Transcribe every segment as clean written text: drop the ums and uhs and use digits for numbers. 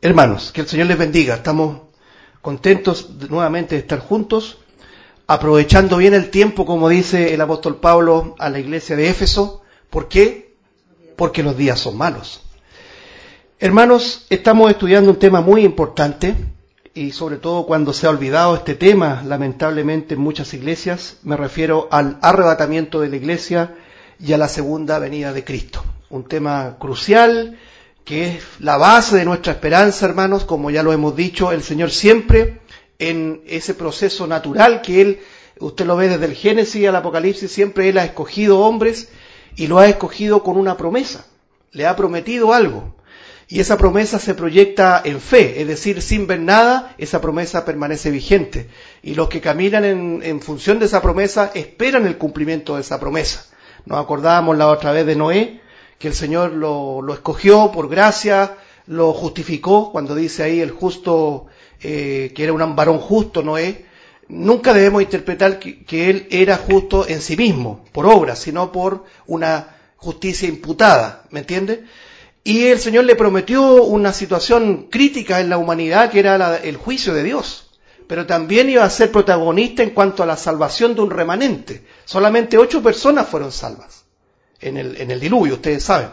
Hermanos, que el Señor les bendiga. Estamos contentos nuevamente de estar juntos, aprovechando bien el tiempo, como dice el apóstol Pablo a la iglesia de Éfeso. ¿Por qué? Porque los días son malos. Hermanos, estamos estudiando un tema muy importante y sobre todo cuando se ha olvidado este tema, lamentablemente en muchas iglesias, me refiero al arrebatamiento de la iglesia y a la segunda venida de Cristo. Un tema crucial que es la base de nuestra esperanza, hermanos. Como ya lo hemos dicho, el Señor siempre en ese proceso natural que Él, usted lo ve desde el Génesis al Apocalipsis, siempre Él ha escogido hombres y lo ha escogido con una promesa. Le ha prometido algo. Y esa promesa se proyecta en fe, es decir, sin ver nada, esa promesa permanece vigente. Y los que caminan en función de esa promesa esperan el cumplimiento de esa promesa. Nos acordábamos la otra vez de Noé, que el Señor lo escogió por gracia, lo justificó, cuando dice ahí el justo, que era un varón justo Noé. Nunca debemos interpretar que él era justo en sí mismo, por obra, sino por una justicia imputada, ¿me entiende? Y el Señor le prometió una situación crítica en la humanidad, que era el juicio de Dios. Pero también iba a ser protagonista en cuanto a la salvación de un remanente. Solamente 8 personas fueron salvas en el diluvio, ustedes saben.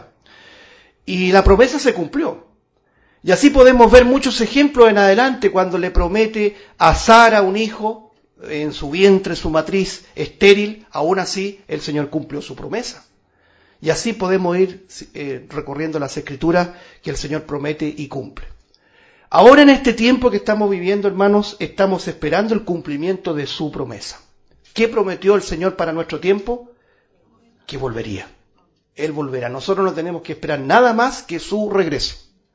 Y la promesa se cumplió. Y así podemos ver muchos ejemplos en adelante cuando le promete a Sara un hijo en su vientre, su matriz estéril. Aún así el Señor cumplió su promesa. Y así podemos ir recorriendo las Escrituras que el Señor promete y cumple. Ahora en este tiempo que estamos viviendo, hermanos, estamos esperando el cumplimiento de su promesa. ¿Qué prometió el Señor para nuestro tiempo? Que volvería. Él volverá. Nosotros no tenemos que esperar nada más que su regreso.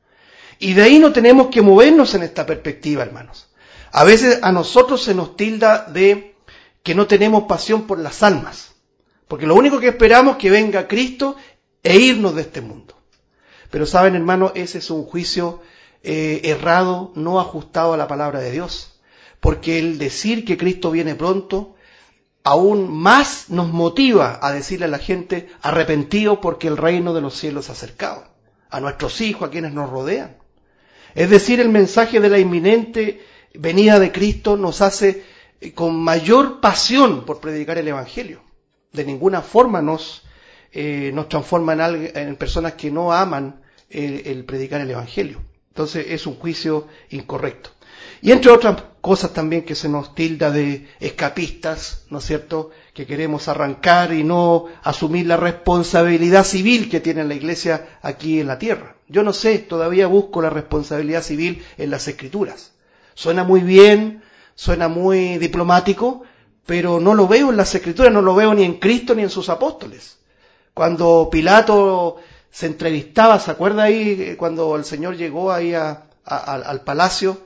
Y de ahí no tenemos que movernos en esta perspectiva, hermanos. A veces a nosotros se nos tilda de que no tenemos pasión por las almas. Porque lo único que esperamos es que venga Cristo e irnos de este mundo. Pero saben, hermanos, ese es un juicio errado, no ajustado a la palabra de Dios. Porque el decir que Cristo viene pronto, aún más nos motiva a decirle a la gente, arrepentido porque el reino de los cielos se ha acercado. A nuestros hijos, a quienes nos rodean. Es decir, el mensaje de la inminente venida de Cristo nos hace con mayor pasión por predicar el Evangelio. De ninguna forma nos transforma en personas que no aman el predicar el Evangelio. Entonces es un juicio incorrecto. Y entre otras cosas también que se nos tilda de escapistas, ¿no es cierto?, que queremos arrancar y no asumir la responsabilidad civil que tiene la Iglesia aquí en la tierra. Yo no sé, todavía busco la responsabilidad civil en las Escrituras. Suena muy bien, suena muy diplomático, pero no lo veo en las Escrituras, no lo veo ni en Cristo ni en sus apóstoles. Cuando Pilato se entrevistaba, ¿se acuerda ahí cuando el Señor llegó ahí al palacio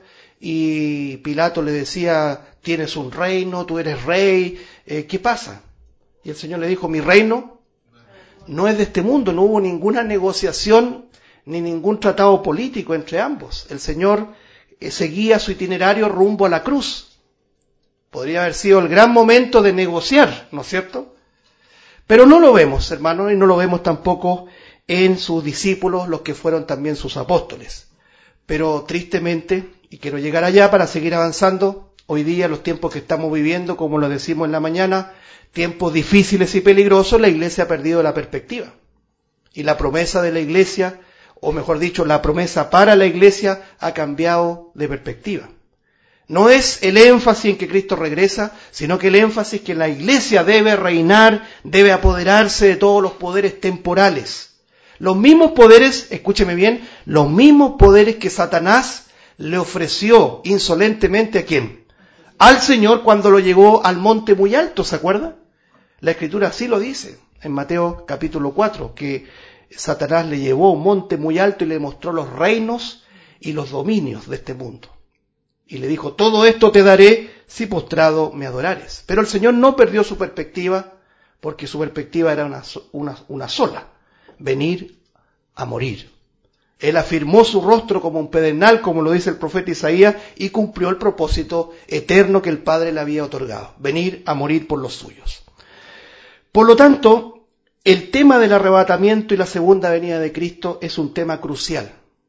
y Pilato le decía, tienes un reino, tú eres rey, ¿qué pasa? Y el Señor le dijo, mi reino no es de este mundo, no hubo ninguna negociación ni ningún tratado político entre ambos. El Señor seguía su itinerario rumbo a la cruz. Podría haber sido el gran momento de negociar, ¿no es cierto? Pero no lo vemos, hermanos, y no lo vemos tampoco en sus discípulos, los que fueron también sus apóstoles. Pero tristemente, y quiero llegar allá para seguir avanzando, hoy día los tiempos que estamos viviendo, como lo decimos en la mañana, tiempos difíciles y peligrosos, la Iglesia ha perdido la perspectiva. Y la promesa de la Iglesia, o mejor dicho, la promesa para la Iglesia ha cambiado de perspectiva. No es el énfasis en que Cristo regresa, sino que el énfasis que la Iglesia debe reinar, debe apoderarse de todos los poderes temporales. Los mismos poderes, escúcheme bien, los mismos poderes que Satanás le ofreció insolentemente ¿a quién? Al Señor cuando lo llevó al monte muy alto, ¿se acuerda? La Escritura así lo dice, en Mateo capítulo 4, que Satanás le llevó a un monte muy alto y le mostró los reinos y los dominios de este mundo. Y le dijo, todo esto te daré si postrado me adorares. Pero el Señor no perdió su perspectiva, porque su perspectiva era una sola, venir a morir. Él afirmó su rostro como un pedernal, como lo dice el profeta Isaías, y cumplió el propósito eterno que el Padre le había otorgado, venir a morir por los suyos. Por lo tanto, el tema del arrebatamiento y la segunda venida de Cristo es un tema crucial.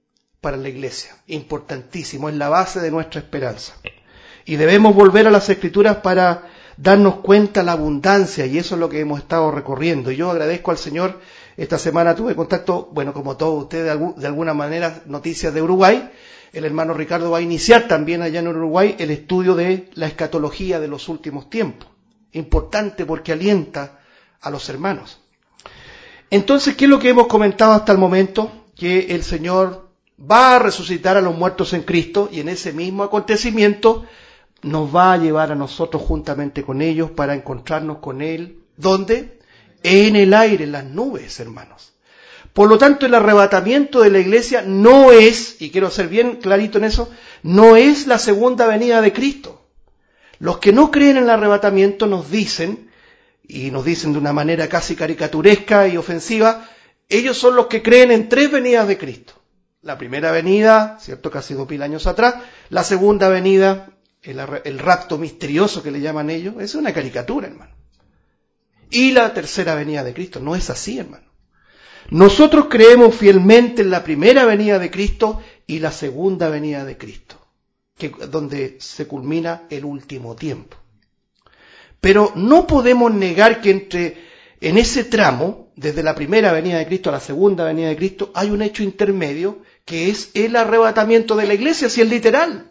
para la iglesia, importantísimo, es la base de nuestra esperanza. Y debemos volver a las Escrituras para darnos cuenta la abundancia, y eso es lo que hemos estado recorriendo. Y yo agradezco al Señor, esta semana tuve contacto, bueno, como todos ustedes, de alguna manera, noticias de Uruguay. El hermano Ricardo va a iniciar también allá en Uruguay el estudio de la escatología de los últimos tiempos. Importante porque alienta a los hermanos. Entonces, ¿qué es lo que hemos comentado hasta el momento? Que el Señor va a resucitar a los muertos en Cristo, y en ese mismo acontecimiento nos va a llevar a nosotros juntamente con ellos para encontrarnos con Él. ¿Dónde? En el aire, en las nubes, hermanos. Por lo tanto, el arrebatamiento de la iglesia no es, y quiero ser bien clarito en eso, no es la segunda venida de Cristo. Los que no creen en el arrebatamiento nos dicen, y nos dicen de una manera casi caricaturesca y ofensiva, ellos son los que creen en 3 venidas de Cristo. La primera venida, ¿cierto?, casi 2000 años atrás. La segunda venida, el rapto misterioso que le llaman ellos, es una caricatura, hermano. Y la tercera venida de Cristo, no es así, hermano. Nosotros creemos fielmente en la primera venida de Cristo y la segunda venida de Cristo, donde se culmina el último tiempo. Pero no podemos negar que en ese tramo, desde la primera venida de Cristo a la segunda venida de Cristo, hay un hecho intermedio que es el arrebatamiento de la iglesia, si es literal.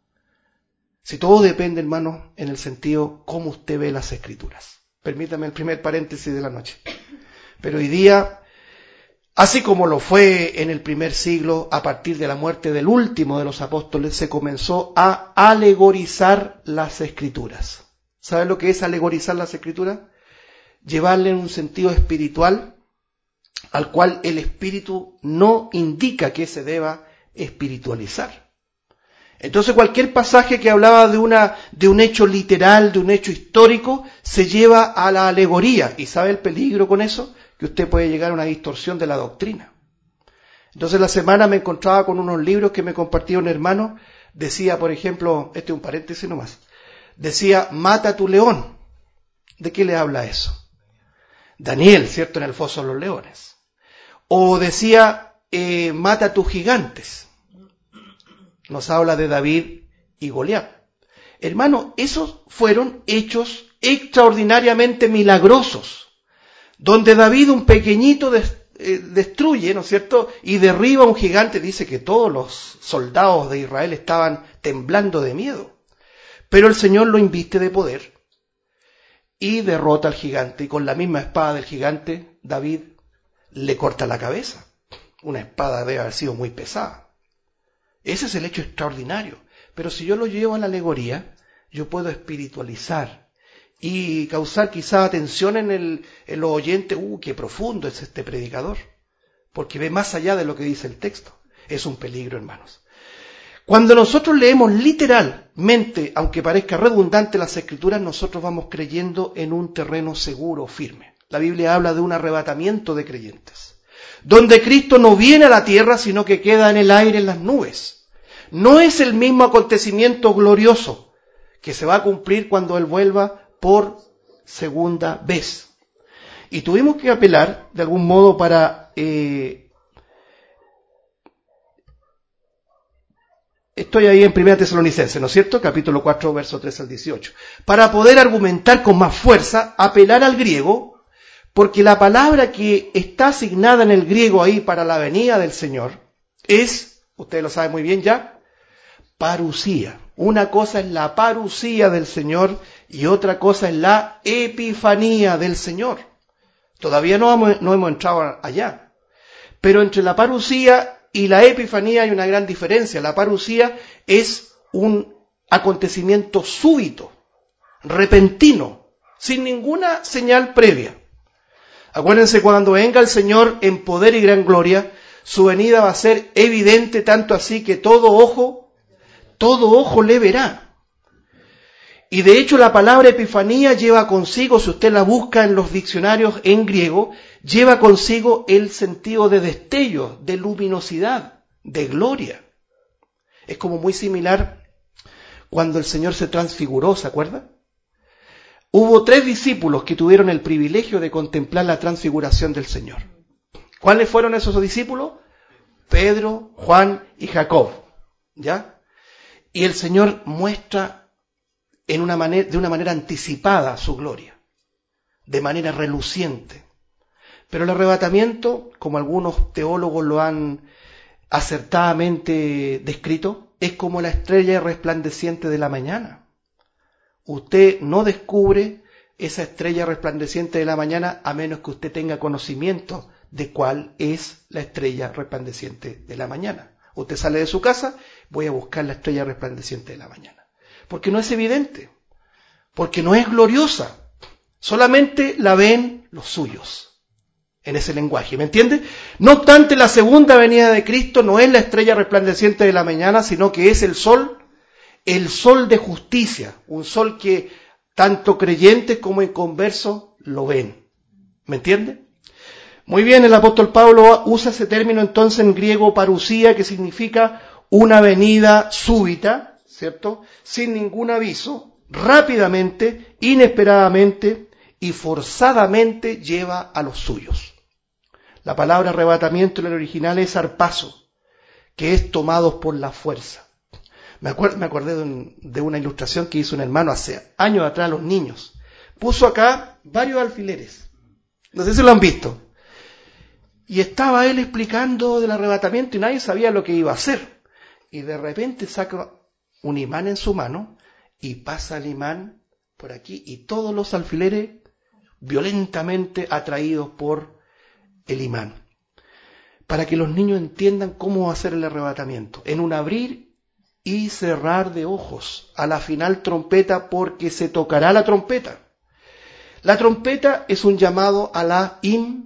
Si todo depende, hermano, en el sentido cómo usted ve las Escrituras. Permítame el primer paréntesis de la noche. Pero hoy día, así como lo fue en el primer siglo, a partir de la muerte del último de los apóstoles, se comenzó a alegorizar las Escrituras. ¿Sabe lo que es alegorizar las Escrituras? Llevarle un sentido espiritual al cual el espíritu no indica que se deba espiritualizar. Entonces cualquier pasaje que hablaba de un hecho literal, de un hecho histórico, se lleva a la alegoría. ¿Y sabe el peligro con eso? Que usted puede llegar a una distorsión de la doctrina. Entonces la semana me encontraba con unos libros que me compartía un hermano. Decía, por ejemplo, este es un paréntesis nomás, decía, mata a tu león. ¿De qué le habla eso? Daniel, ¿cierto?, en el foso de los leones. O decía, mata a tus gigantes. Nos habla de David y Goliat. Hermano, esos fueron hechos extraordinariamente milagrosos, donde David, un pequeñito, destruye, ¿no es cierto?, y derriba a un gigante. Dice que todos los soldados de Israel estaban temblando de miedo. Pero el Señor lo inviste de poder y derrota al gigante, y con la misma espada del gigante, David le corta la cabeza. Una espada debe haber sido muy pesada. Ese es el hecho extraordinario. Pero si yo lo llevo a la alegoría, yo puedo espiritualizar y causar quizá atención en los oyentes. Qué profundo es este predicador, porque ve más allá de lo que dice el texto. Es un peligro, hermanos. Cuando nosotros leemos literalmente, aunque parezca redundante las Escrituras, nosotros vamos creyendo en un terreno seguro, firme. La Biblia habla de un arrebatamiento de creyentes, donde Cristo no viene a la tierra, sino que queda en el aire, en las nubes. No es el mismo acontecimiento glorioso que se va a cumplir cuando Él vuelva por segunda vez. Y tuvimos que apelar, de algún modo, para... Estoy ahí en 1 Tesalonicenses, ¿no es cierto? Capítulo 4, verso 3 al 18. Para poder argumentar con más fuerza, apelar al griego, porque la palabra que está asignada en el griego ahí para la venida del Señor es, usted lo sabe muy bien ya, parusía. Una cosa es la parusía del Señor y otra cosa es la epifanía del Señor. Todavía no hemos entrado allá. Pero entre la parusía y la epifanía hay una gran diferencia. La parusía es un acontecimiento súbito, repentino, sin ninguna señal previa. Acuérdense, cuando venga el Señor en poder y gran gloria, su venida va a ser evidente, tanto así que todo ojo le verá. Y de hecho la palabra epifanía lleva consigo, si usted la busca en los diccionarios en griego, lleva consigo el sentido de destello, de luminosidad, de gloria. Es como muy similar cuando el Señor se transfiguró, ¿se acuerda? Hubo 3 discípulos que tuvieron el privilegio de contemplar la transfiguración del Señor. ¿Cuáles fueron esos discípulos? Pedro, Juan y Jacob. ¿Ya? Y el Señor muestra de una manera anticipada su gloria, de manera reluciente. Pero el arrebatamiento, como algunos teólogos lo han acertadamente descrito, es como la estrella resplandeciente de la mañana. Usted no descubre esa estrella resplandeciente de la mañana a menos que usted tenga conocimiento de cuál es la estrella resplandeciente de la mañana. Usted sale de su casa, voy a buscar la estrella resplandeciente de la mañana. Porque no es evidente, porque no es gloriosa, solamente la ven los suyos en ese lenguaje, ¿me entiende? No obstante, la segunda venida de Cristo no es la estrella resplandeciente de la mañana, sino que es el sol de justicia, un sol que tanto creyentes como inconversos lo ven, ¿me entiende? Muy bien, el apóstol Pablo usa ese término entonces en griego parusía, que significa una venida súbita, ¿cierto? Sin ningún aviso, rápidamente, inesperadamente y forzadamente lleva a los suyos. La palabra arrebatamiento en el original es arpazo, que es tomados por la fuerza. Me acordé de una ilustración que hizo un hermano hace años atrás a los niños. Puso acá varios alfileres. No sé si lo han visto. Y estaba él explicando del arrebatamiento y nadie sabía lo que iba a hacer. Y de repente saca un imán en su mano y pasa el imán por aquí y todos los alfileres violentamente atraídos por el imán. Para que los niños entiendan cómo va a ser el arrebatamiento. En un abrir y cerrar de ojos a la final trompeta, porque se tocará la trompeta. La trompeta es un llamado a la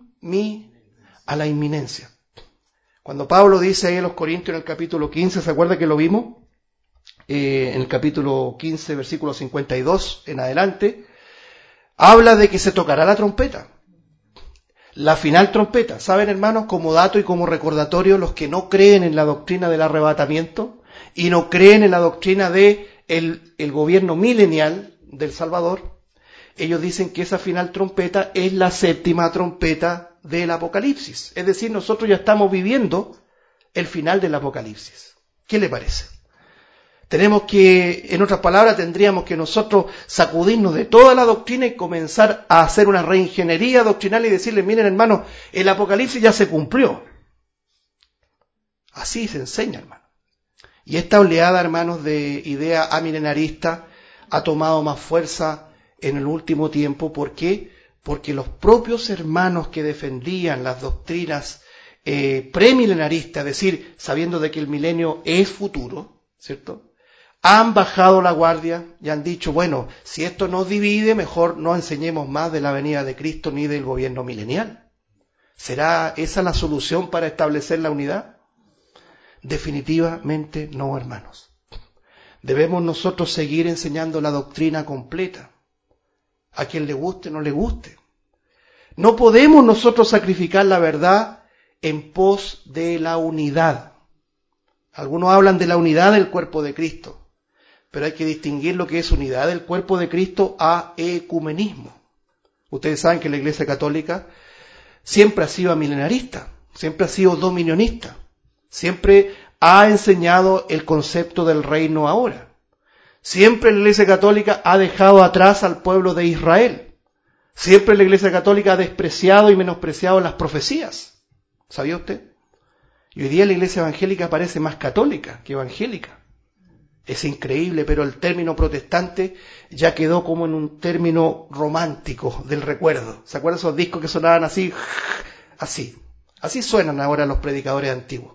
inminencia. Cuando Pablo dice ahí a los Corintios en el capítulo 15, ¿se acuerda que lo vimos? En el capítulo 15, versículo 52 en adelante, habla de que se tocará la trompeta. La final trompeta. ¿Saben, hermanos? Como dato y como recordatorio, los que no creen en la doctrina del arrebatamiento y no creen en la doctrina de el gobierno milenial del Salvador, ellos dicen que esa final trompeta es la séptima trompeta del Apocalipsis. Es decir, nosotros ya estamos viviendo el final del Apocalipsis. ¿Qué le parece? Tenemos que, en otras palabras, tendríamos que nosotros sacudirnos de toda la doctrina y comenzar a hacer una reingeniería doctrinal y decirle, miren hermanos, el Apocalipsis ya se cumplió. Así se enseña, hermano. Y esta oleada, hermanos, de idea amilenarista ha tomado más fuerza en el último tiempo. ¿Por qué? Porque los propios hermanos que defendían las doctrinas premilenaristas, es decir, sabiendo de que el milenio es futuro, ¿cierto?, han bajado la guardia y han dicho, bueno, si esto nos divide, mejor no enseñemos más de la venida de Cristo ni del gobierno milenial. ¿Será esa la solución para establecer la unidad? Definitivamente no, hermanos. Debemos nosotros seguir enseñando la doctrina completa. A quien le guste, no le guste. No podemos nosotros sacrificar la verdad en pos de la unidad. Algunos hablan de la unidad del cuerpo de Cristo, pero hay que distinguir lo que es unidad del cuerpo de Cristo a ecumenismo. Ustedes saben que la Iglesia Católica siempre ha sido milenarista, siempre ha sido dominionista, siempre ha enseñado el concepto del reino ahora. Siempre la Iglesia Católica ha dejado atrás al pueblo de Israel. Siempre la Iglesia Católica ha despreciado y menospreciado las profecías. ¿Sabía usted? Y hoy día la Iglesia evangélica parece más católica que evangélica. Es increíble, pero el término protestante ya quedó como en un término romántico del recuerdo. ¿Se acuerdan esos discos que sonaban así? Así. Así suenan ahora los predicadores antiguos.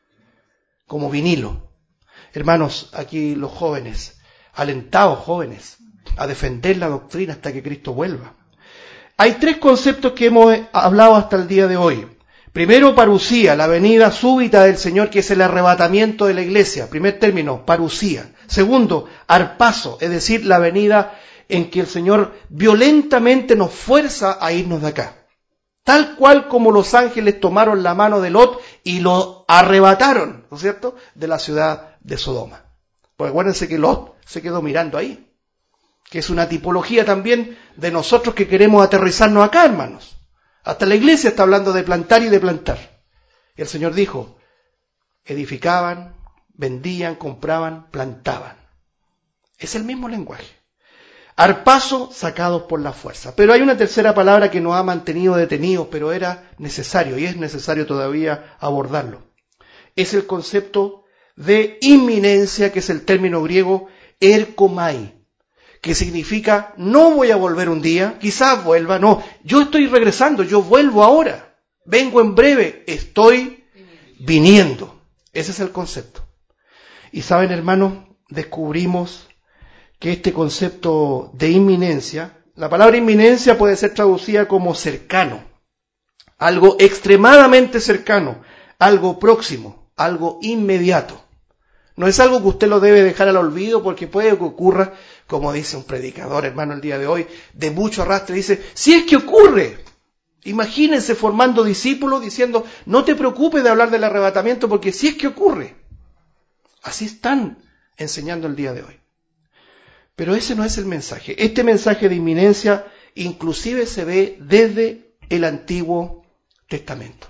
Como vinilo. Hermanos, aquí los jóvenes, alentados jóvenes, a defender la doctrina hasta que Cristo vuelva. Hay tres conceptos que hemos hablado hasta el día de hoy. Primero, parusía, la venida súbita del Señor, que es el arrebatamiento de la iglesia. Primer término, parusía. Segundo, arpazo, es decir, la venida en que el Señor violentamente nos fuerza a irnos de acá. Tal cual como los ángeles tomaron la mano de Lot y lo arrebataron, ¿no es cierto?, de la ciudad de Sodoma. Porque acuérdense que Lot se quedó mirando ahí, que es una tipología también de nosotros que queremos aterrizarnos acá, hermanos. Hasta la iglesia está hablando de plantar y de plantar. Y el Señor dijo, edificaban, vendían, compraban, plantaban. Es el mismo lenguaje. Arpazo, sacados por la fuerza. Pero hay una tercera palabra que nos ha mantenido detenidos, pero era necesario, y es necesario todavía abordarlo. Es el concepto de inminencia, que es el término griego erkomai, que significa no voy a volver un día, quizás vuelva, no, yo estoy regresando, yo vuelvo ahora, vengo en breve, estoy viniendo. Ese es el concepto. Y saben, hermanos, descubrimos que este concepto de inminencia, la palabra inminencia puede ser traducida como cercano, algo extremadamente cercano, algo próximo, algo inmediato. No es algo que usted lo debe dejar al olvido porque puede que ocurra, como dice un predicador, hermano, el día de hoy, de mucho arrastre, dice, si es que ocurre. Imagínense formando discípulos diciendo, no te preocupes de hablar del arrebatamiento porque si es que ocurre. Así están enseñando el día de hoy. Pero ese no es el mensaje. Este mensaje de inminencia inclusive se ve desde el Antiguo Testamento.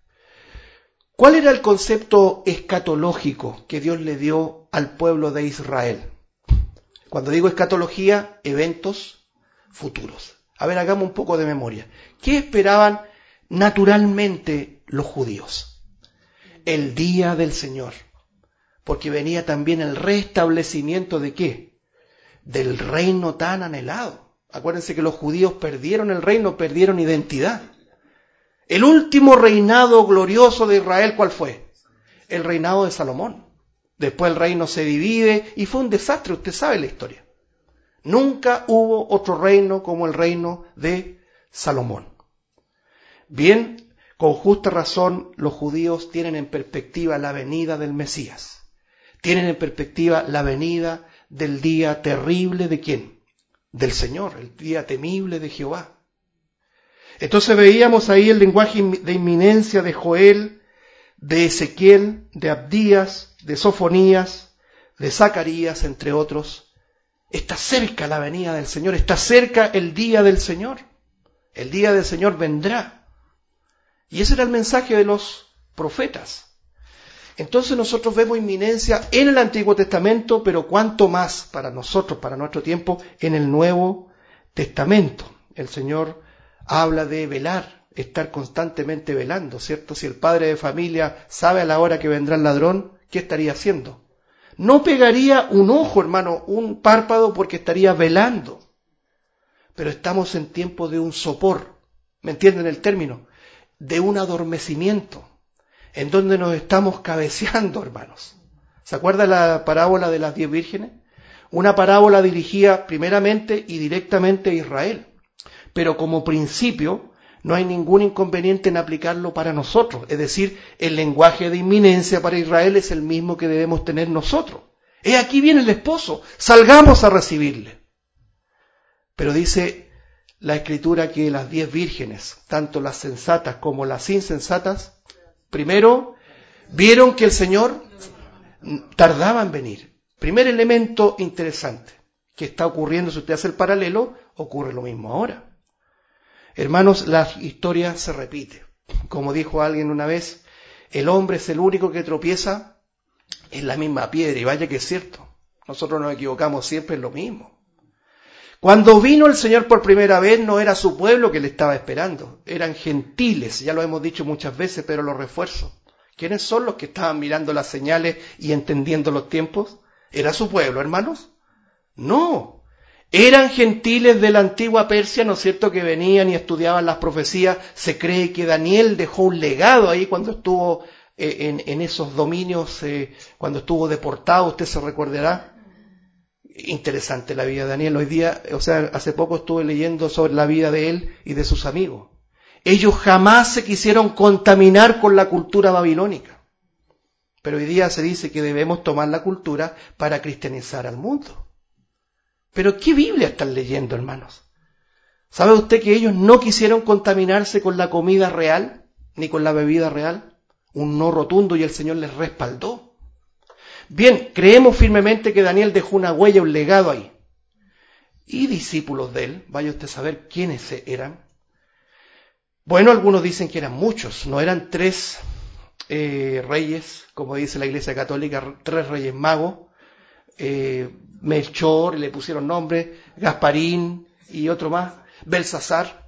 ¿Cuál era el concepto escatológico que Dios le dio al pueblo de Israel? Cuando digo escatología, eventos futuros. A ver, hagamos un poco de memoria. ¿Qué esperaban naturalmente los judíos? El día del Señor. Porque venía también el restablecimiento ¿de qué? Del reino tan anhelado. Acuérdense que los judíos perdieron el reino, perdieron identidad. El último reinado glorioso de Israel, ¿cuál fue? El reinado de Salomón. Después el reino se divide y fue un desastre, usted sabe la historia. Nunca hubo otro reino como el reino de Salomón. Bien, con justa razón los judíos tienen en perspectiva la venida del Mesías. Tienen en perspectiva la venida del día terrible ¿de quién? Del Señor, el día temible de Jehová. Entonces veíamos ahí el lenguaje de inminencia de Joel, de Ezequiel, de Abdías, de Sofonías, de Zacarías, entre otros. Está cerca la venida del Señor, está cerca el día del Señor. El día del Señor vendrá. Y ese era el mensaje de los profetas. Entonces nosotros vemos inminencia en el Antiguo Testamento, pero cuánto más para nosotros, para nuestro tiempo, en el Nuevo Testamento. El Señor habla de velar, estar constantemente velando, ¿cierto? Si el padre de familia sabe a la hora que vendrá el ladrón, ¿qué estaría haciendo? No pegaría un ojo, hermano, un párpado porque estaría velando. Pero estamos en tiempo de un sopor, ¿me entienden el término? De un adormecimiento, en donde nos estamos cabeceando, hermanos. ¿Se acuerda la parábola de las 10 vírgenes? Una parábola dirigida primeramente y directamente a Israel. Pero como principio no hay ningún inconveniente en aplicarlo para nosotros. Es decir, el lenguaje de inminencia para Israel es el mismo que debemos tener nosotros. Aquí viene el esposo, salgamos a recibirle. Pero dice la Escritura que las 10 vírgenes, tanto las sensatas como las insensatas, primero vieron que el Señor tardaba en venir. Primer elemento interesante que está ocurriendo, si usted hace el paralelo, ocurre lo mismo ahora. Hermanos, la historia se repite. Como dijo alguien una vez, el hombre es el único que tropieza en la misma piedra, y vaya que es cierto. Nosotros nos equivocamos siempre en lo mismo. Cuando vino el Señor por primera vez, no era su pueblo que le estaba esperando, eran gentiles, ya lo hemos dicho muchas veces, pero lo refuerzo. ¿Quiénes son los que estaban mirando las señales y entendiendo los tiempos? ¿Era su pueblo, hermanos? No. Eran gentiles de la antigua Persia, ¿no es cierto?, que venían y estudiaban las profecías. Se cree que Daniel dejó un legado ahí cuando estuvo en esos dominios, cuando estuvo deportado, usted se recordará. Interesante la vida de Daniel. Hoy día, hace poco estuve leyendo sobre la vida de él y de sus amigos. Ellos jamás se quisieron contaminar con la cultura babilónica. Pero hoy día se dice que debemos tomar la cultura para cristianizar al mundo. Pero ¿qué Biblia están leyendo, hermanos? ¿Sabe usted que ellos no quisieron contaminarse con la comida real, ni con la bebida real? Un no rotundo, y el Señor les respaldó. Bien, creemos firmemente que Daniel dejó una huella, un legado ahí. Y discípulos de él, vaya usted a saber quiénes eran. Bueno, algunos dicen que eran muchos, no eran 3 reyes, como dice la Iglesia Católica, 3 reyes magos, Melchor, le pusieron nombre, Gasparín y otro más, Baltasar,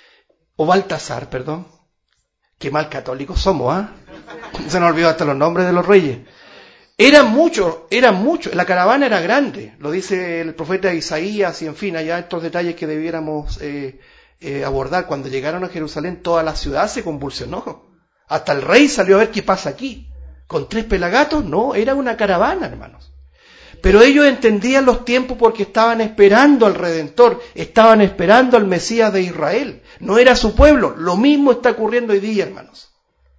perdón. Qué mal católicos somos, ¿ah? Se nos olvidó hasta los nombres de los reyes. Eran muchos, la caravana era grande, lo dice el profeta Isaías, y en fin, allá estos detalles que debiéramos abordar. Cuando llegaron a Jerusalén, toda la ciudad se convulsionó. Hasta el rey salió a ver qué pasa aquí. ¿Con 3 pelagatos? No, era una caravana, hermanos. Pero ellos entendían los tiempos porque estaban esperando al Redentor, estaban esperando al Mesías de Israel. No era su pueblo. Lo mismo está ocurriendo hoy día, hermanos.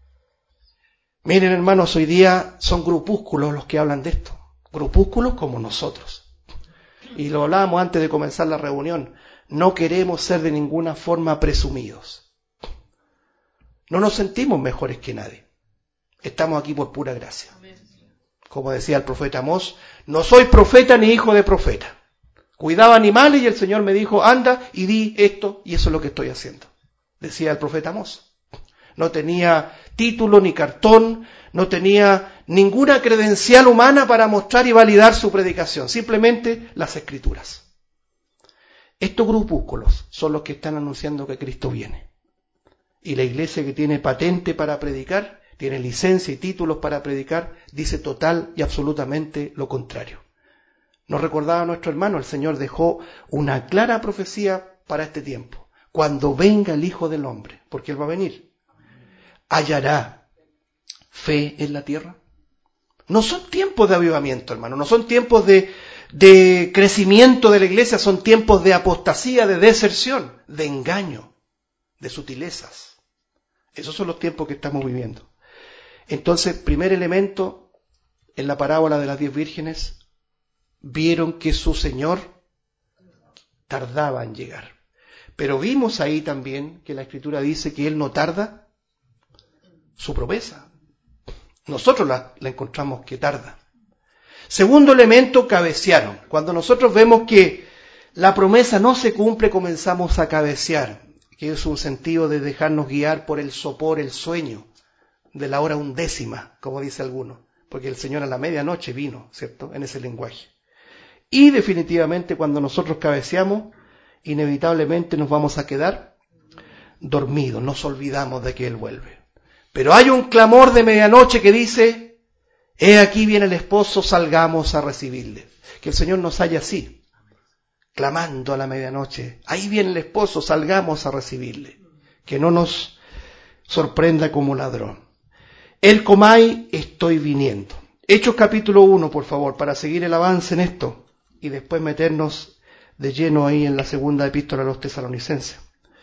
Miren, hermanos, hoy día son grupúsculos los que hablan de esto. Grupúsculos como nosotros. Y lo hablábamos antes de comenzar la reunión. No queremos ser de ninguna forma presumidos. No nos sentimos mejores que nadie. Estamos aquí por pura gracia. Como decía el profeta Amós, no soy profeta ni hijo de profeta. Cuidaba animales y el Señor me dijo, anda y di esto, y eso es lo que estoy haciendo. Decía el profeta Amós. No tenía título ni cartón, no tenía ninguna credencial humana para mostrar y validar su predicación, simplemente las Escrituras. Estos grupúsculos son los que están anunciando que Cristo viene. Y la iglesia que tiene patente para predicar, tiene licencia y títulos para predicar, dice total y absolutamente lo contrario. Nos recordaba nuestro hermano, el Señor dejó una clara profecía para este tiempo. Cuando venga el Hijo del Hombre, porque Él va a venir, ¿hallará fe en la tierra? No son tiempos de avivamiento, hermano, no son tiempos de crecimiento de la iglesia, son tiempos de apostasía, de deserción, de engaño, de sutilezas. Esos son los tiempos que estamos viviendo. Entonces, primer elemento, en la parábola de las 10 vírgenes, vieron que su Señor tardaba en llegar. Pero vimos ahí también que la Escritura dice que Él no tarda su promesa. Nosotros la encontramos que tarda. Segundo elemento, cabecearon. Cuando nosotros vemos que la promesa no se cumple, comenzamos a cabecear, que es un sentido de dejarnos guiar por el sopor, el sueño, de la hora 1/10, como dice alguno, porque el Señor a la medianoche vino, ¿cierto?, en ese lenguaje. Y definitivamente cuando nosotros cabeceamos, inevitablemente nos vamos a quedar dormidos, nos olvidamos de que Él vuelve. Pero hay un clamor de medianoche que dice, he aquí viene el esposo, salgamos a recibirle. Que el Señor nos haya así, clamando a la medianoche, ahí viene el esposo, salgamos a recibirle. Que no nos sorprenda como ladrón. El comay, estoy viniendo. Hechos capítulo 1, por favor, para seguir el avance en esto y después meternos de lleno ahí en la segunda epístola a los tesalonicenses.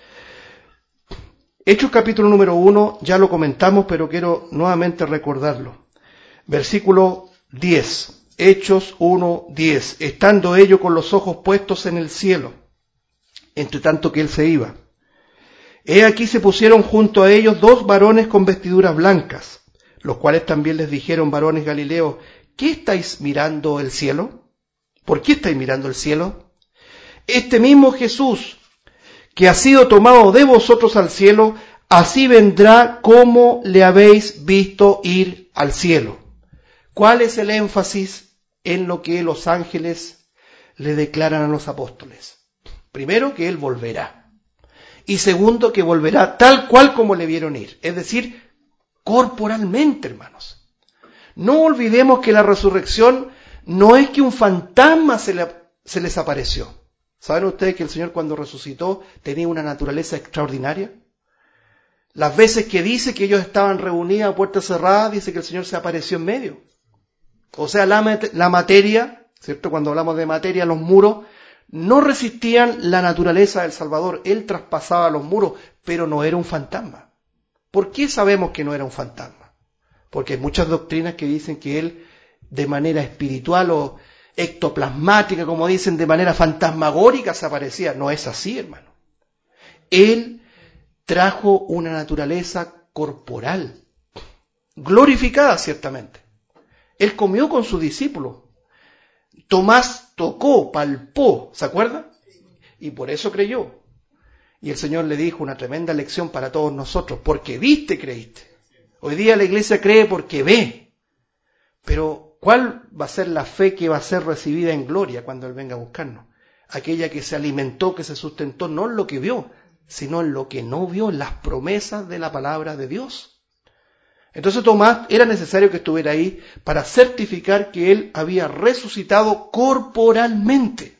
Hechos capítulo número 1, ya lo comentamos, pero quiero nuevamente recordarlo. Versículo 10, Hechos 1, 10. Estando ellos con los ojos puestos en el cielo, entre tanto que él se iba. He aquí se pusieron junto a ellos 2 varones con vestiduras blancas, los cuales también les dijeron, varones galileos, ¿qué estáis mirando el cielo? ¿Por qué estáis mirando el cielo? Este mismo Jesús, que ha sido tomado de vosotros al cielo, así vendrá como le habéis visto ir al cielo. ¿Cuál es el énfasis en lo que los ángeles le declaran a los apóstoles? Primero, que Él volverá. Y segundo, que volverá tal cual como le vieron ir. Es decir, corporalmente, hermanos. No olvidemos que la resurrección no es que un fantasma se les apareció. ¿Saben ustedes que el Señor cuando resucitó tenía una naturaleza extraordinaria? Las veces que dice que ellos estaban reunidos a puertas cerradas, dice que el Señor se apareció en medio. O sea, la materia, ¿cierto? Cuando hablamos de materia, los muros no resistían la naturaleza del Salvador. Él traspasaba los muros, pero no era un fantasma. ¿Por qué sabemos que no era un fantasma? Porque hay muchas doctrinas que dicen que Él, de manera espiritual o ectoplasmática, como dicen, de manera fantasmagórica se aparecía. No es así, hermano. Él trajo una naturaleza corporal, glorificada ciertamente. Él comió con sus discípulos. Tomás tocó, palpó, ¿se acuerda? Y por eso creyó. Y el Señor le dijo una tremenda lección para todos nosotros, porque viste, creíste. Hoy día la iglesia cree porque ve. Pero ¿cuál va a ser la fe que va a ser recibida en gloria cuando Él venga a buscarnos? Aquella que se alimentó, que se sustentó, no en lo que vio, sino en lo que no vio, en las promesas de la palabra de Dios. Entonces Tomás era necesario que estuviera ahí para certificar que Él había resucitado corporalmente.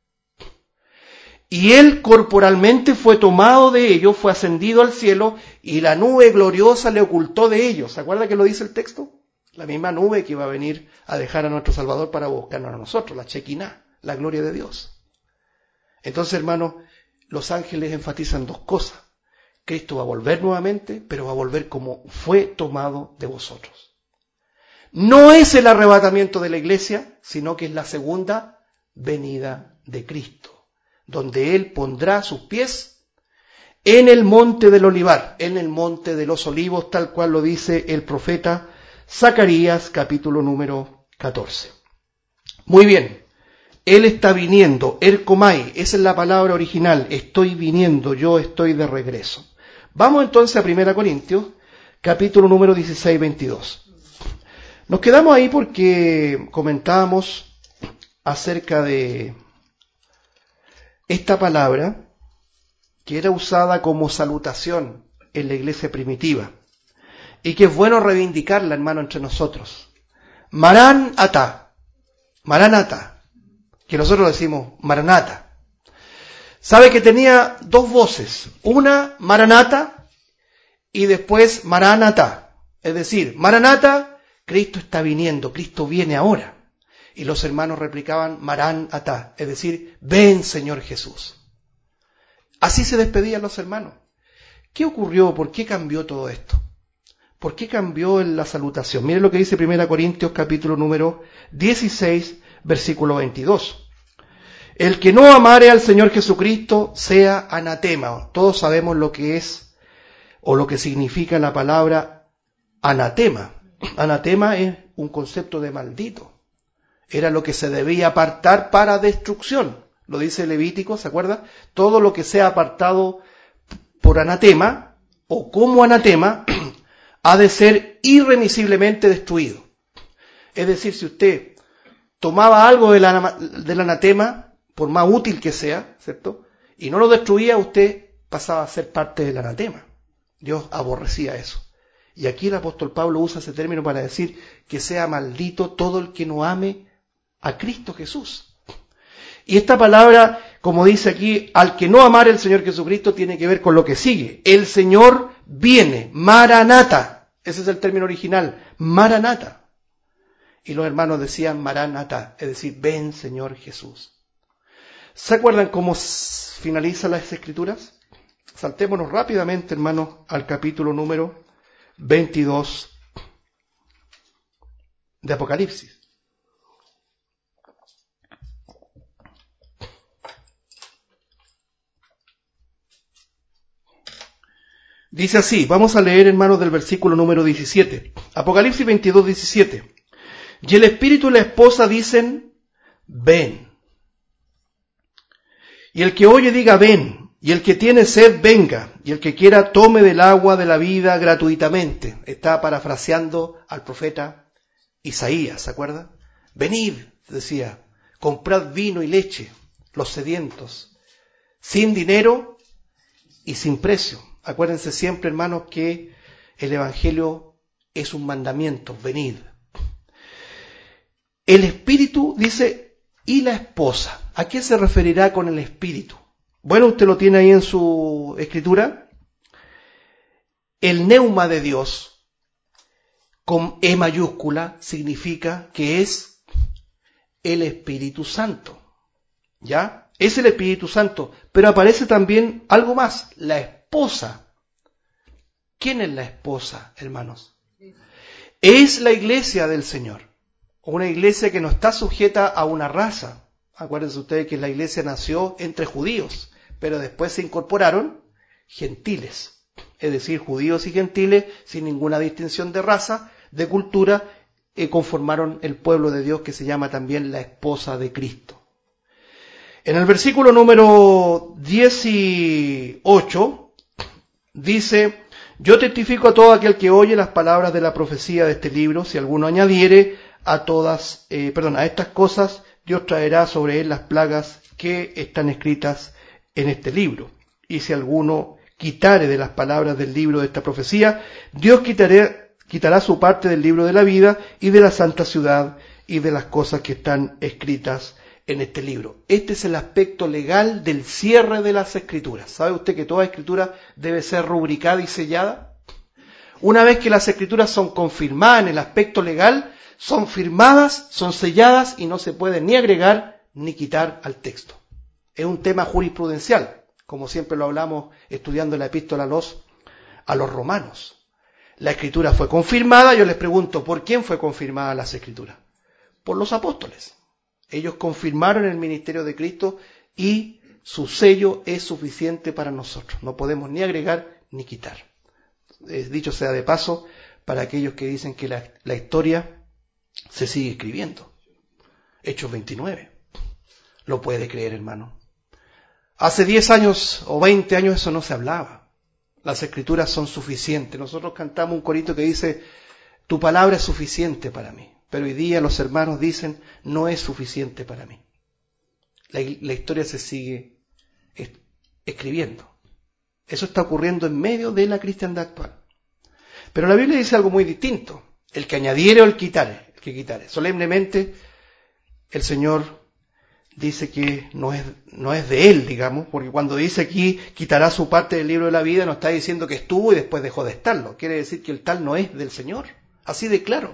Y Él corporalmente fue tomado de ellos, fue ascendido al cielo, y la nube gloriosa le ocultó de ellos. ¿Se acuerda que lo dice el texto? La misma nube que iba a venir a dejar a nuestro Salvador para buscarnos a nosotros, la Shekinah, la gloria de Dios. Entonces, hermanos, los ángeles enfatizan dos cosas. Cristo va a volver nuevamente, pero va a volver como fue tomado de vosotros. No es el arrebatamiento de la iglesia, sino que es la segunda venida de Cristo, donde Él pondrá sus pies en el monte del Olivar, en el monte de los olivos, tal cual lo dice el profeta Zacarías, capítulo número 14. Muy bien. Él está viniendo, erkomai, esa es la palabra original, estoy viniendo, yo estoy de regreso. Vamos entonces a 1 Corintios, capítulo número 16-22. Nos quedamos ahí porque comentábamos acerca de esta palabra que era usada como salutación en la iglesia primitiva y que es bueno reivindicarla, hermano, entre nosotros. Maranatá, Maranatá. Que nosotros decimos Maranata. Sabe que tenía dos voces, una Maranata y después Maranatá. Es decir, Maranata, Cristo está viniendo, Cristo viene ahora. Y los hermanos replicaban Maranatá, es decir, ven Señor Jesús. Así se despedían los hermanos. ¿Qué ocurrió? ¿Por qué cambió todo esto? ¿Por qué cambió la salutación? Miren lo que dice 1 Corintios capítulo número 16, versículo 22. El que no amare al Señor Jesucristo sea anatema. Todos sabemos lo que es o lo que significa la palabra anatema. Anatema es un concepto de maldito. Era lo que se debía apartar para destrucción. Lo dice Levítico, ¿se acuerda? Todo lo que sea apartado por anatema o como anatema ha de ser irremisiblemente destruido. Es decir, si usted tomaba algo del anatema, por más útil que sea, ¿cierto? Y no lo destruía, usted pasaba a ser parte del anatema. Dios aborrecía eso. Y aquí el apóstol Pablo usa ese término para decir que sea maldito todo el que no ame a Cristo Jesús. Y esta palabra, como dice aquí, al que no amare al Señor Jesucristo, tiene que ver con lo que sigue. El Señor viene, Maranata. Ese es el término original, Maranata. Y los hermanos decían Maranata, es decir, ven Señor Jesús. ¿Se acuerdan cómo finalizan las escrituras? Saltémonos rápidamente, hermanos, al capítulo número 22 de Apocalipsis. Dice así, vamos a leer, hermanos, del versículo número 17. Apocalipsis 22, 17. Y el Espíritu y la esposa dicen, ven. Y el que oye diga, ven. Y el que tiene sed, venga. Y el que quiera, tome del agua de la vida gratuitamente. Está parafraseando al profeta Isaías, ¿se acuerda? Venid, decía, comprad vino y leche, los sedientos, sin dinero y sin precio. Acuérdense siempre, hermanos, que el Evangelio es un mandamiento, venid. El Espíritu dice, y la esposa. ¿A qué se referirá con el Espíritu? Bueno, usted lo tiene ahí en su escritura. El neuma de Dios, con E mayúscula, significa que es el Espíritu Santo. ¿Ya? Es el Espíritu Santo. Pero aparece también algo más, la esposa. ¿Quién es la esposa, hermanos? Es la iglesia del Señor. Una iglesia que no está sujeta a una raza. Acuérdense ustedes que la iglesia nació entre judíos, pero después se incorporaron gentiles. Es decir, judíos y gentiles, sin ninguna distinción de raza, de cultura, conformaron el pueblo de Dios que se llama también la esposa de Cristo. En el versículo número 18 dice, Yo testifico a todo aquel que oye las palabras de la profecía de este libro, si alguno añadiere a estas cosas, Dios traerá sobre él las plagas que están escritas en este libro. Y si alguno quitare de las palabras del libro de esta profecía, Dios quitará su parte del libro de la vida y de la santa ciudad y de las cosas que están escritas en este libro. Este es el aspecto legal del cierre de las escrituras. ¿Sabe usted que toda escritura debe ser rubricada y sellada? Una vez que las escrituras son confirmadas en el aspecto legal, son firmadas, son selladas y no se puede ni agregar ni quitar al texto. Es un tema jurisprudencial, como siempre lo hablamos estudiando la epístola a los romanos. La escritura fue confirmada, yo les pregunto, ¿por quién fue confirmada las escrituras? Por los apóstoles. Ellos confirmaron el ministerio de Cristo y su sello es suficiente para nosotros. No podemos ni agregar ni quitar. Dicho sea de paso, para aquellos que dicen que la historia se sigue escribiendo. Hechos 29. ¿Lo puede creer, hermano? Hace 10 años o 20 años eso no se hablaba. Las escrituras son suficientes. Nosotros cantamos un corito que dice, tu palabra es suficiente para mí. Pero hoy día los hermanos dicen, no es suficiente para mí. La historia se sigue escribiendo. Eso está ocurriendo en medio de la cristiandad actual. Pero la Biblia dice algo muy distinto. El que añadiere o el que quitare. Solemnemente, el Señor dice que no es de Él, digamos, porque cuando dice aquí, quitará su parte del libro de la vida, no está diciendo que estuvo y después dejó de estarlo. Quiere decir que el tal no es del Señor. Así de claro.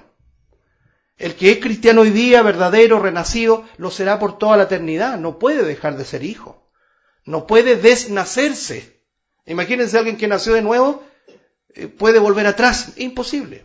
El que es cristiano hoy día, verdadero, renacido, lo será por toda la eternidad. No puede dejar de ser hijo. No puede desnacerse. Imagínense a alguien que nació de nuevo, puede volver atrás. Imposible.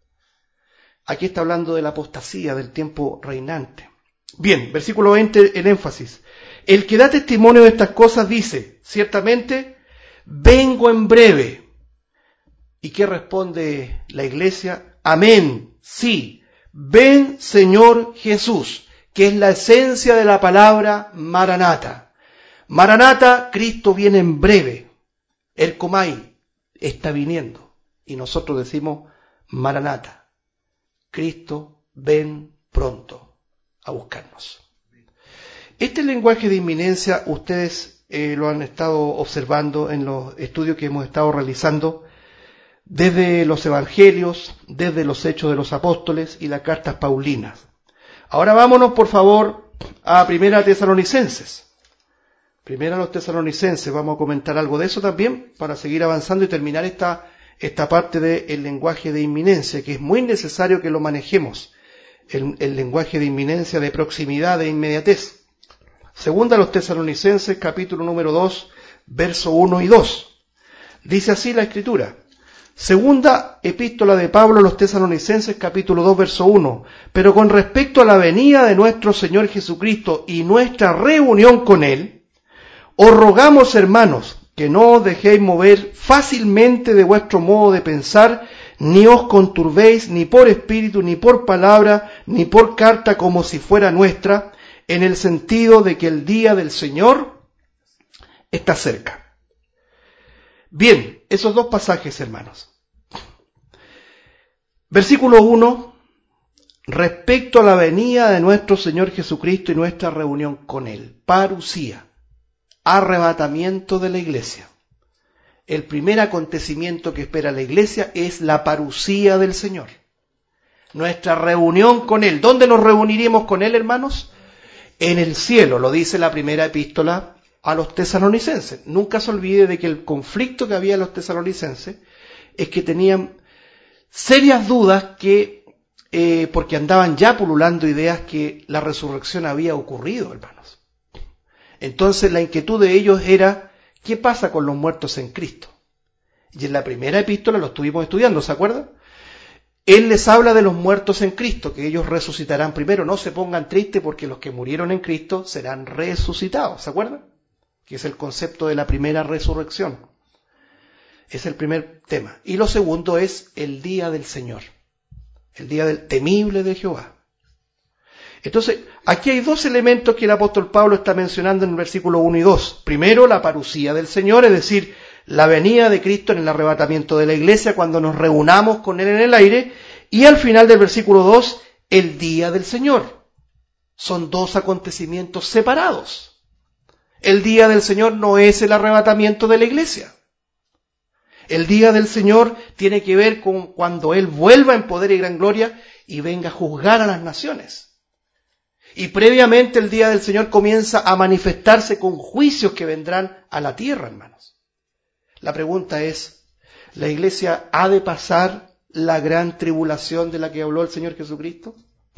Aquí está hablando de la apostasía, del tiempo reinante. Bien, versículo 20, el énfasis. El que da testimonio de estas cosas dice, ciertamente, vengo en breve. ¿Y qué responde la iglesia? Amén, sí. Ven, Señor Jesús, que es la esencia de la palabra Maranata. Maranata, Cristo viene en breve. Ercomai, está viniendo. Y nosotros decimos Maranata. Cristo, ven pronto a buscarnos. Este lenguaje de inminencia, ustedes lo han estado observando en los estudios que hemos estado realizando desde los evangelios, desde los hechos de los apóstoles y las cartas paulinas. Ahora vámonos, por favor, a Primera Tesalonicenses. Primera los Tesalonicenses, vamos a comentar algo de eso también para seguir avanzando y terminar esta parte del lenguaje de inminencia, que es muy necesario que lo manejemos. El lenguaje de inminencia, de proximidad, de inmediatez. Segunda los Tesalonicenses, capítulo número 2, verso 1 y 2. Dice así la Escritura. Segunda epístola de Pablo a los Tesalonicenses, capítulo 2, verso 1. Pero con respecto a la venida de nuestro Señor Jesucristo y nuestra reunión con Él, os rogamos, hermanos, que no os dejéis mover fácilmente de vuestro modo de pensar, ni os conturbéis ni por espíritu, ni por palabra, ni por carta como si fuera nuestra, en el sentido de que el día del Señor está cerca. Bien, esos dos pasajes, hermanos. Versículo 1, respecto a la venida de nuestro Señor Jesucristo y nuestra reunión con Él. Parusía, arrebatamiento de la iglesia. El primer acontecimiento que espera la iglesia es la parusía del Señor. Nuestra reunión con Él. ¿Dónde nos reuniremos con Él, hermanos? En el cielo, lo dice la primera epístola a los tesalonicenses. Nunca se olvide de que el conflicto que había en los tesalonicenses es que tenían serias dudas porque andaban ya pululando ideas que la resurrección había ocurrido, hermanos. Entonces la inquietud de ellos era, ¿qué pasa con los muertos en Cristo? Y en la primera epístola lo estuvimos estudiando, ¿se acuerdan? Él les habla de los muertos en Cristo, que ellos resucitarán primero. No se pongan tristes porque los que murieron en Cristo serán resucitados, ¿se acuerdan? Que es el concepto de la primera resurrección. Es el primer tema. Y lo segundo es el día del Señor. El día del temible de Jehová. Entonces, aquí hay dos elementos que el apóstol Pablo está mencionando en el versículo 1 y 2. Primero, la parusía del Señor, es decir, la venida de Cristo en el arrebatamiento de la iglesia, cuando nos reunamos con Él en el aire, y al final del versículo 2, el día del Señor. Son dos acontecimientos separados. El día del Señor no es el arrebatamiento de la iglesia. El día del Señor tiene que ver con cuando Él vuelva en poder y gran gloria y venga a juzgar a las naciones. Y previamente el día del Señor comienza a manifestarse con juicios que vendrán a la tierra, hermanos. La pregunta es, ¿la iglesia ha de pasar la gran tribulación de la que habló el Señor Jesucristo?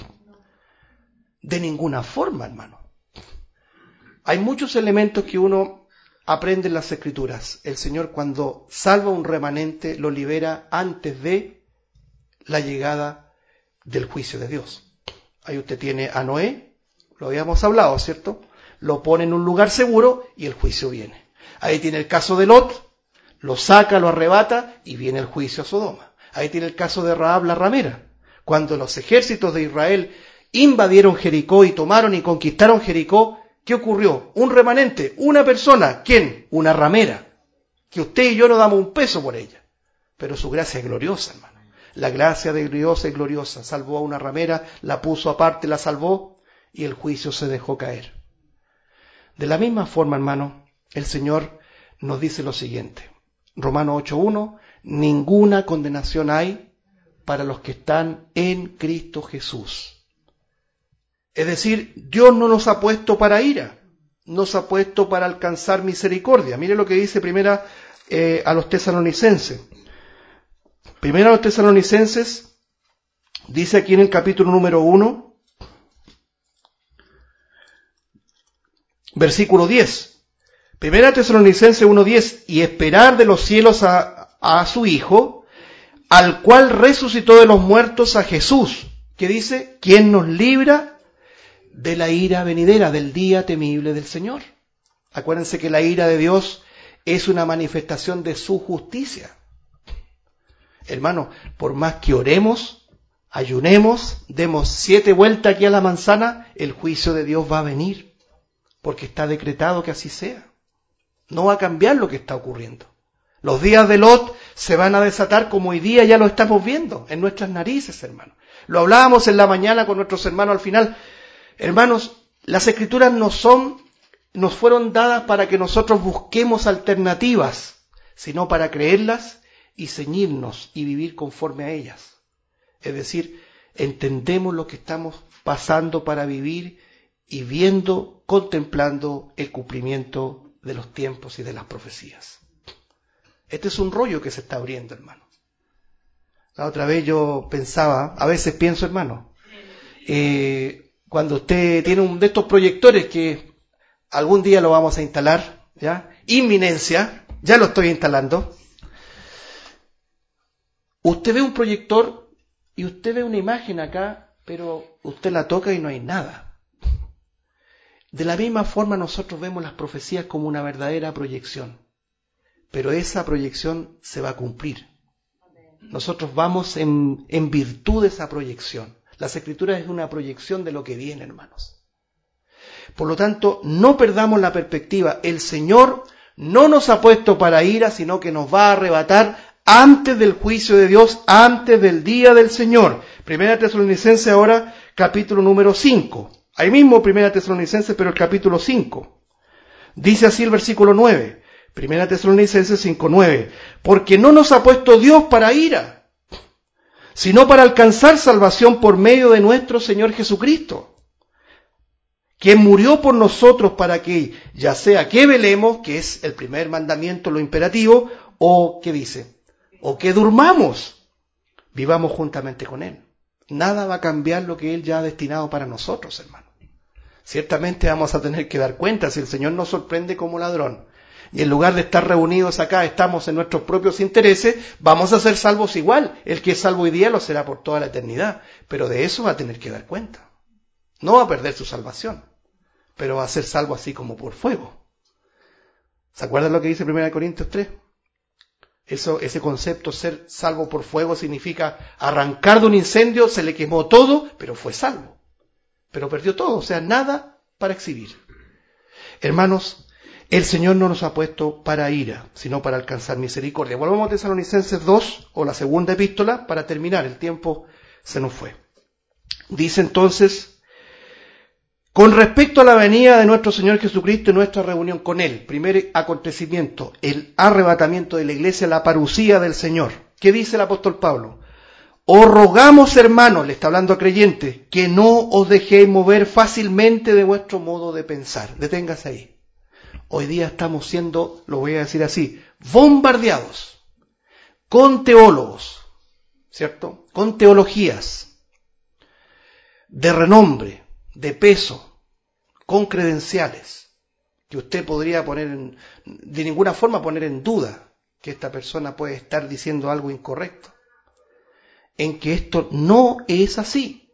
De ninguna forma, hermano. Hay muchos elementos que uno aprende en las Escrituras. El Señor, cuando salva a un remanente, lo libera antes de la llegada del juicio de Dios. Ahí usted tiene a Noé, lo habíamos hablado, ¿cierto? Lo pone en un lugar seguro y el juicio viene. Ahí tiene el caso de Lot, lo saca, lo arrebata y viene el juicio a Sodoma. Ahí tiene el caso de Rahab la ramera. Cuando los ejércitos de Israel invadieron Jericó y tomaron y conquistaron Jericó, ¿qué ocurrió? Un remanente, una persona. ¿Quién? Una ramera. Que usted y yo no damos un peso por ella. Pero su gracia es gloriosa, hermano. La gracia de Dios es gloriosa. Salvó a una ramera, la puso aparte, la salvó y el juicio se dejó caer. De la misma forma, hermano, el Señor nos dice lo siguiente. Romanos 8:1, ninguna condenación hay para los que están en Cristo Jesús. Es decir, Dios no nos ha puesto para ira, nos ha puesto para alcanzar misericordia. Mire lo que dice primera a los tesalonicenses. Primera a los tesalonicenses, dice aquí en el capítulo número 1, versículo 10. Primera Tesalonicenses 1:10, y esperar de los cielos a su Hijo, al cual resucitó de los muertos, a Jesús, que dice, quien nos libra de la ira venidera, del día temible del Señor. Acuérdense que la ira de Dios es una manifestación de su justicia. Hermano, por más que oremos, ayunemos, demos 7 vueltas aquí a la manzana, el juicio de Dios va a venir, porque está decretado que así sea. No va a cambiar lo que está ocurriendo. Los días de Lot se van a desatar como hoy día ya lo estamos viendo en nuestras narices, hermano. Lo hablábamos en la mañana con nuestros hermanos al final. Hermanos, las Escrituras nos fueron dadas para que nosotros busquemos alternativas, sino para creerlas y ceñirnos y vivir conforme a ellas. Es decir, entendemos lo que estamos pasando para vivir y viendo, contemplando el cumplimiento de los tiempos y de las profecías. Este es un rollo que se está abriendo, hermano. La otra vez yo pensaba, a veces pienso, hermano, cuando usted tiene un de estos proyectores que algún día lo vamos a instalar, ¿ya? Inminencia, ya lo estoy instalando. Usted ve un proyector y usted ve una imagen acá, pero usted la toca y no hay nada. De la misma forma nosotros vemos las profecías como una verdadera proyección, pero esa proyección se va a cumplir. Nosotros vamos en virtud de esa proyección. Las Escrituras es una proyección de lo que viene, hermanos. Por lo tanto, no perdamos la perspectiva. El Señor no nos ha puesto para ira, sino que nos va a arrebatar antes del juicio de Dios, antes del día del Señor. Primera Tesalonicenses ahora, capítulo número 5. Ahí mismo Primera Tesalonicenses, pero el capítulo 5. Dice así el versículo 9. Primera Tesalonicenses 5:9. Porque no nos ha puesto Dios para ira, sino para alcanzar salvación por medio de nuestro Señor Jesucristo, quien murió por nosotros para que, ya sea que velemos, que es el primer mandamiento, lo imperativo, o, ¿qué dice? O que durmamos, vivamos juntamente con Él. Nada va a cambiar lo que Él ya ha destinado para nosotros, hermano. Ciertamente vamos a tener que dar cuenta si el Señor nos sorprende como ladrón. Y en lugar de estar reunidos acá, estamos en nuestros propios intereses, vamos a ser salvos igual. El que es salvo hoy día lo será por toda la eternidad. Pero de eso va a tener que dar cuenta. No va a perder su salvación, pero va a ser salvo así como por fuego. ¿Se acuerdan lo que dice 1 Corintios 3? Ese concepto, ser salvo por fuego, significa arrancar de un incendio, se le quemó todo, pero fue salvo. Pero perdió todo, o sea, nada para exhibir. Hermanos, El Señor no nos ha puesto para ira, sino para alcanzar misericordia. Volvamos a Tesalonicenses 2, o la segunda epístola, para terminar. El tiempo se nos fue. Dice entonces, con respecto a la venida de nuestro Señor Jesucristo y nuestra reunión con Él, primer acontecimiento, el arrebatamiento de la iglesia, la parucía del Señor. ¿Qué dice el apóstol Pablo? Os rogamos, hermanos, le está hablando a creyentes, que no os dejéis mover fácilmente de vuestro modo de pensar. Deténgase ahí. Hoy día estamos siendo, lo voy a decir así, bombardeados con teólogos, ¿cierto? Con teologías de renombre, de peso, con credenciales, que usted podría de ninguna forma poner en duda que esta persona puede estar diciendo algo incorrecto, en que esto no es así.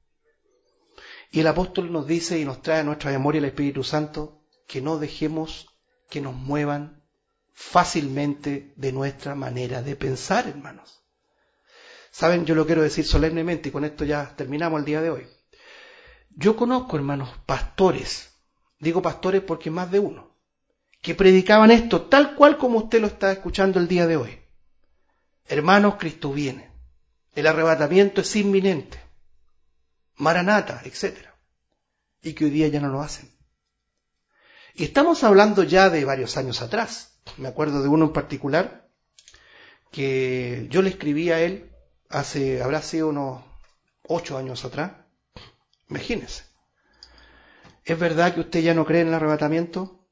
Y el apóstol nos dice y nos trae a nuestra memoria el Espíritu Santo que no dejemos que nos muevan fácilmente de nuestra manera de pensar, hermanos. Saben, yo lo quiero decir solemnemente y con esto ya terminamos el día de hoy. Yo conozco, hermanos, pastores, digo pastores porque más de uno, que predicaban esto tal cual como usted lo está escuchando el día de hoy. Hermanos, Cristo viene. El arrebatamiento es inminente. Maranata, etc. Y que hoy día ya no lo hacen. Y estamos hablando ya de varios años atrás. Me acuerdo de uno en particular que yo le escribí a él habrá sido unos 8 años atrás. Imagínense. ¿Es verdad que usted ya no cree en el arrebatamiento?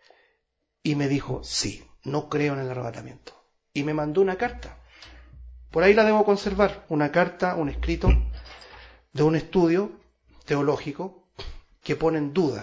Y me dijo, sí, no creo en el arrebatamiento. Y me mandó una carta. Por ahí la debo conservar. Una carta, un escrito de un estudio teológico que pone en duda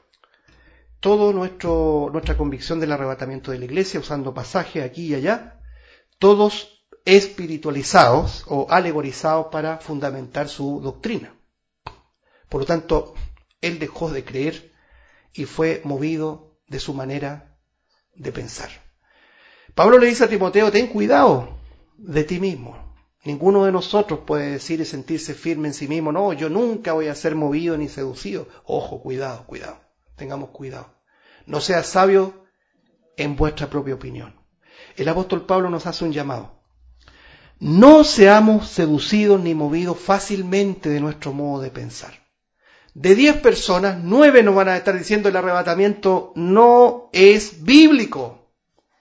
todo nuestra convicción del arrebatamiento de la iglesia, usando pasajes aquí y allá, todos espiritualizados o alegorizados para fundamentar su doctrina. Por lo tanto, él dejó de creer y fue movido de su manera de pensar. Pablo le dice a Timoteo, ten cuidado de ti mismo. Ninguno de nosotros puede decir y sentirse firme en sí mismo, no, yo nunca voy a ser movido ni seducido. Ojo, cuidado, tengamos cuidado. No seas sabio en vuestra propia opinión. El apóstol Pablo nos hace un llamado. No seamos seducidos ni movidos fácilmente de nuestro modo de pensar. De 10 personas, 9 nos van a estar diciendo el arrebatamiento no es bíblico.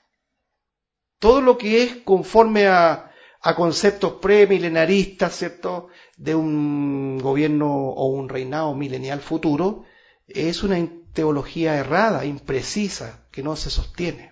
Todo lo que es conforme a conceptos premilenaristas, ¿cierto?, de un gobierno o un reinado milenial futuro, es una teología errada, imprecisa, que no se sostiene.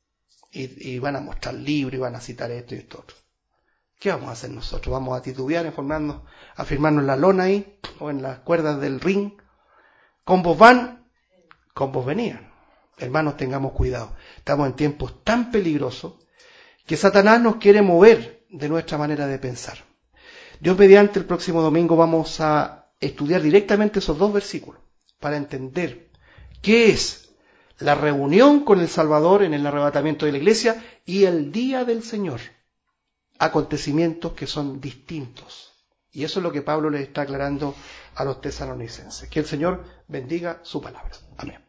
Y van a mostrar libros y van a citar esto y esto otro. ¿Qué vamos a hacer nosotros? ¿Vamos a titubear, a firmarnos en la lona ahí, o en las cuerdas del ring? Combos van, combos venían. Hermanos, tengamos cuidado. Estamos en tiempos tan peligrosos que Satanás nos quiere mover de nuestra manera de pensar. Dios mediante, el próximo domingo vamos a estudiar directamente esos 2 versículos para entender qué es la reunión con el Salvador en el arrebatamiento de la iglesia y el día del Señor. Acontecimientos que son distintos. Y eso es lo que Pablo le está aclarando a los tesalonicenses. Que el Señor bendiga su palabra. Amén.